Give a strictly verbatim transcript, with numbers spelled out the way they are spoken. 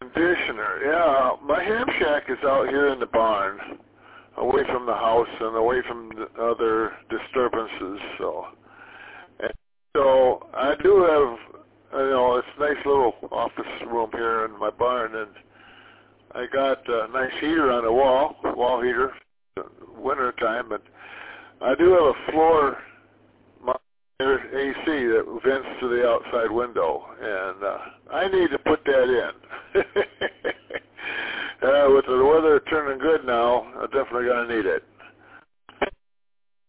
conditioner. Yeah, my ham shack is out here in the barn, away from the house and away from the other disturbances. So, and so I do have, you know, it's a nice little office room here in my barn, and I got a nice heater on the wall, wall heater, winter time, but I do have a floor A C that vents to the outside window, and uh, I need to put that in.